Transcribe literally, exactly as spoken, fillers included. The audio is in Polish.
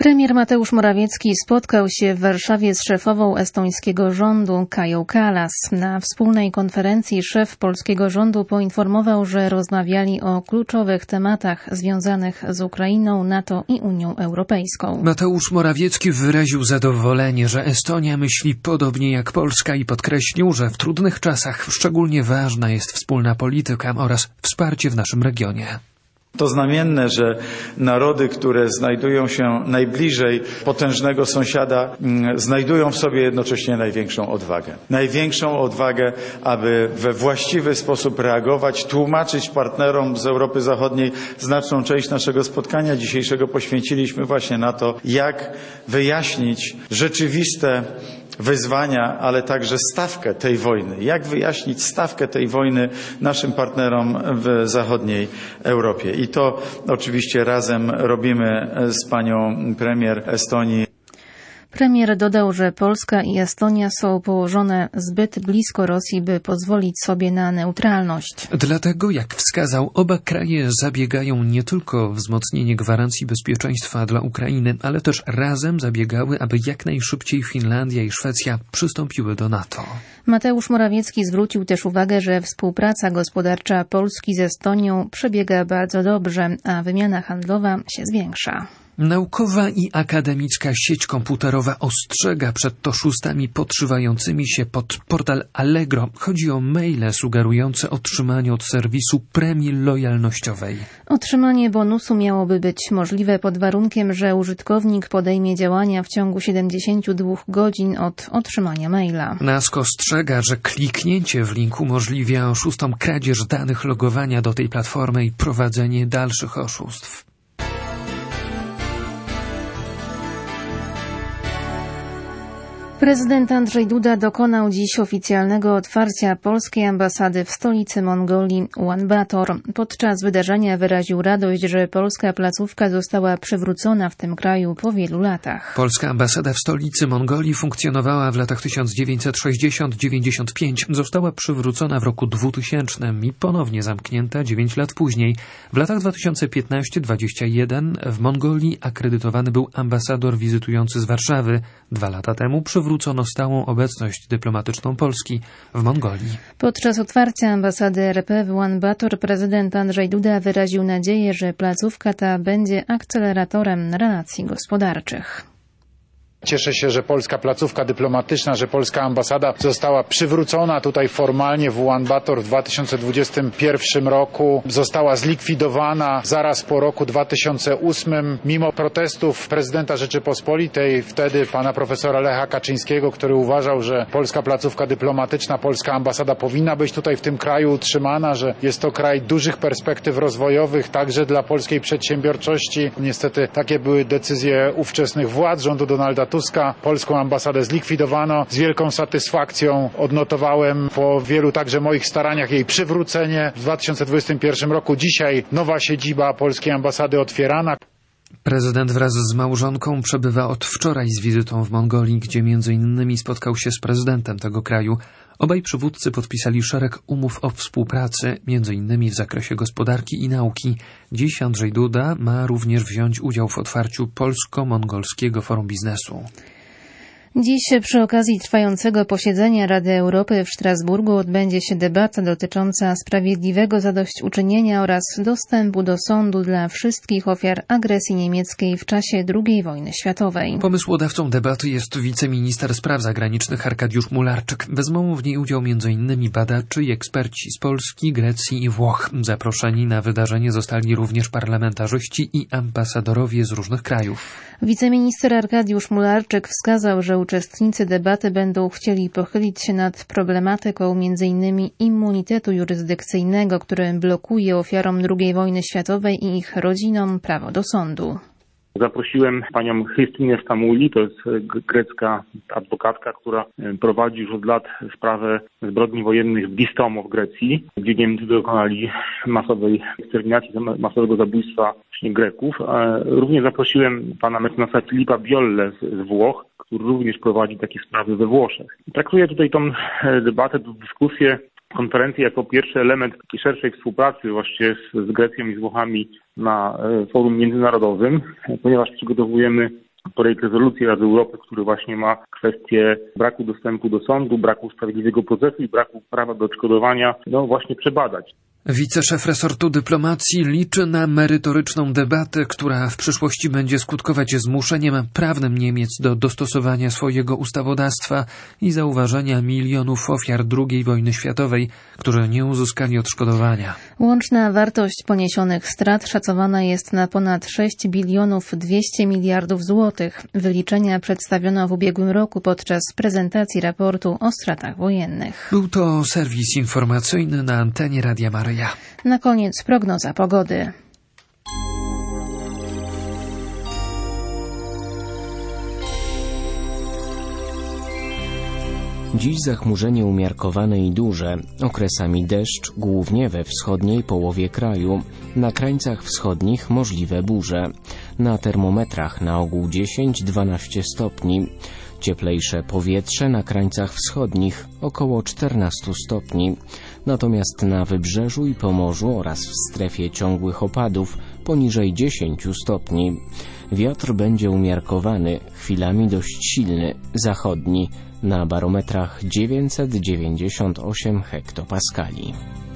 Premier Mateusz Morawiecki spotkał się w Warszawie z szefową estońskiego rządu Kają Kallas. Na wspólnej konferencji szef polskiego rządu poinformował, że rozmawiali o kluczowych tematach związanych z Ukrainą, NATO i Unią Europejską. Mateusz Morawiecki wyraził zadowolenie, że Estonia myśli podobnie jak Polska i podkreślił, że w trudnych czasach szczególnie ważna jest wspólna polityka oraz wsparcie w naszym regionie. To znamienne, że narody, które znajdują się najbliżej potężnego sąsiada, znajdują w sobie jednocześnie największą odwagę. Największą odwagę, aby we właściwy sposób reagować, tłumaczyć partnerom z Europy Zachodniej. Znaczną część naszego spotkania dzisiejszego poświęciliśmy właśnie na to, jak wyjaśnić rzeczywiste wyzwania, ale także stawkę tej wojny. Jak wyjaśnić stawkę tej wojny naszym partnerom w zachodniej Europie. I to oczywiście razem robimy z panią premier Estonii. Premier dodał, że Polska i Estonia są położone zbyt blisko Rosji, by pozwolić sobie na neutralność. Dlatego, jak wskazał, oba kraje zabiegają nie tylko o wzmocnienie gwarancji bezpieczeństwa dla Ukrainy, ale też razem zabiegały, aby jak najszybciej Finlandia i Szwecja przystąpiły do NATO. Mateusz Morawiecki zwrócił też uwagę, że współpraca gospodarcza Polski z Estonią przebiega bardzo dobrze, a wymiana handlowa się zwiększa. Naukowa i akademicka sieć komputerowa ostrzega przed oszustami podszywającymi się pod portal Allegro. Chodzi o maile sugerujące otrzymanie od serwisu premii lojalnościowej. Otrzymanie bonusu miałoby być możliwe pod warunkiem, że użytkownik podejmie działania w ciągu siedemdziesięciu dwóch godzin od otrzymania maila. NASK ostrzega, że kliknięcie w link umożliwia oszustom kradzież danych logowania do tej platformy i prowadzenie dalszych oszustw. Prezydent Andrzej Duda dokonał dziś oficjalnego otwarcia polskiej ambasady w stolicy Mongolii Ulaanbaatar. Podczas wydarzenia wyraził radość, że polska placówka została przywrócona w tym kraju po wielu latach. Polska ambasada w stolicy Mongolii funkcjonowała w latach tysiąc dziewięćset sześćdziesiątym do dziewięćdziesiątego piątego. Została przywrócona w roku dwutysięcznym i ponownie zamknięta dziewięć lat później. W latach dwa tysiące piętnastym do dwudziestego pierwszego w Mongolii akredytowany był ambasador wizytujący z Warszawy. Dwa lata temu przywrócono Wrócono stałą obecność dyplomatyczną Polski w Mongolii. Podczas otwarcia ambasady R P w Ulaanbaatar prezydent Andrzej Duda wyraził nadzieję, że placówka ta będzie akceleratorem relacji gospodarczych. Cieszę się, że polska placówka dyplomatyczna, że polska ambasada została przywrócona tutaj formalnie w Ulaanbaatar w dwa tysiące dwudziestym pierwszym roku. Została zlikwidowana zaraz po roku dwa tysiące ósmym. Mimo protestów prezydenta Rzeczypospolitej, wtedy pana profesora Lecha Kaczyńskiego, który uważał, że polska placówka dyplomatyczna, polska ambasada powinna być tutaj w tym kraju utrzymana, że jest to kraj dużych perspektyw rozwojowych, także dla polskiej przedsiębiorczości. Niestety takie były decyzje ówczesnych władz rządu Donalda Tuska. Polską ambasadę zlikwidowano. Z wielką satysfakcją odnotowałem po wielu także moich staraniach jej przywrócenie. W dwa tysiące dwudziestym pierwszym roku dzisiaj nowa siedziba polskiej ambasady otwierana. Prezydent wraz z małżonką przebywa od wczoraj z wizytą w Mongolii, gdzie między innymi spotkał się z prezydentem tego kraju. Obaj przywódcy podpisali szereg umów o współpracy, między innymi w zakresie gospodarki i nauki. Dziś Andrzej Duda ma również wziąć udział w otwarciu Polsko-Mongolskiego Forum Biznesu. Dziś przy okazji trwającego posiedzenia Rady Europy w Strasburgu odbędzie się debata dotycząca sprawiedliwego zadośćuczynienia oraz dostępu do sądu dla wszystkich ofiar agresji niemieckiej w czasie drugiej wojny światowej. Pomysłodawcą debaty jest wiceminister spraw zagranicznych Arkadiusz Mularczyk. Wezmą w niej udział między innymi badacze i eksperci z Polski, Grecji i Włoch. Zaproszeni na wydarzenie zostali również parlamentarzyści i ambasadorowie z różnych krajów. Wiceminister Arkadiusz Mularczyk wskazał, że uczestnicy debaty będą chcieli pochylić się nad problematyką między innymi immunitetu jurysdykcyjnego, który blokuje ofiarom drugiej wojny światowej i ich rodzinom prawo do sądu. Zaprosiłem panią Christinę Stamuli, to jest grecka adwokatka, która prowadzi już od lat sprawę zbrodni wojennych w Distomo w Grecji, gdzie Niemcy dokonali masowej eksterminacji, masowego zabójstwa Greków. Również zaprosiłem pana mecenasa Filipa Biolle z Włoch, który również prowadzi takie sprawy we Włoszech. Traktuję tutaj tą debatę, tę dyskusję, konferencję jako pierwszy element takiej szerszej współpracy właściwie z, z Grecją i z Włochami na forum międzynarodowym, ponieważ przygotowujemy projekt rezolucji Rady Europy, który właśnie ma kwestię braku dostępu do sądu, braku sprawiedliwego procesu i braku prawa do odszkodowania, no właśnie przebadać. Wiceszef resortu dyplomacji liczy na merytoryczną debatę, która w przyszłości będzie skutkować zmuszeniem prawnym Niemiec do dostosowania swojego ustawodawstwa i zauważenia milionów ofiar drugiej wojny światowej, którzy nie uzyskali odszkodowania. Łączna wartość poniesionych strat szacowana jest na ponad sześć bilionów dwieście miliardów złotych. Wyliczenia przedstawiono w ubiegłym roku podczas prezentacji raportu o stratach wojennych. Był to serwis informacyjny na antenie Radia Maryja. Na koniec prognoza pogody. Dziś zachmurzenie umiarkowane i duże, okresami deszcz, głównie we wschodniej połowie kraju. Na krańcach wschodnich możliwe burze. Na termometrach na ogół dziesięć do dwunastu stopni. Cieplejsze powietrze na krańcach wschodnich około czternastu stopni. Natomiast na wybrzeżu i Pomorzu oraz w strefie ciągłych opadów poniżej dziesięciu stopni. Wiatr będzie umiarkowany, chwilami dość silny, zachodni, na barometrach dziewięćset dziewięćdziesiąt osiem hektopaskali.